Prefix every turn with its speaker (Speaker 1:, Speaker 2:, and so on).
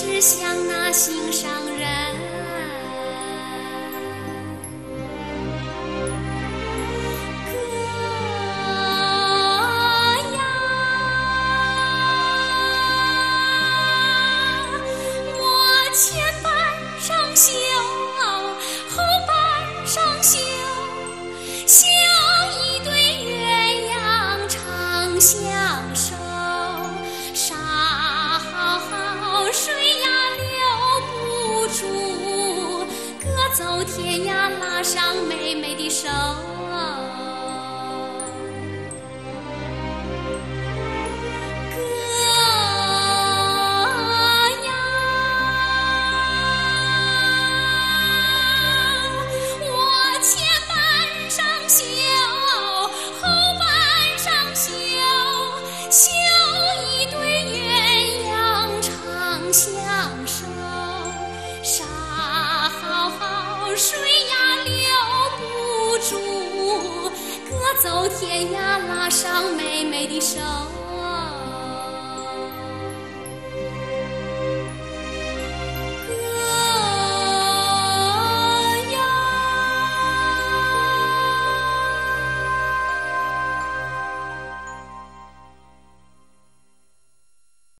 Speaker 1: 只想那心上人。前半生绣，后半生绣，绣一对鸳鸯长相守。沙水呀留不住，各走天涯拉上妹妹的手。绣一对鸳鸯长相守，沙水呀留不住，各走天涯拉上妹妹的手。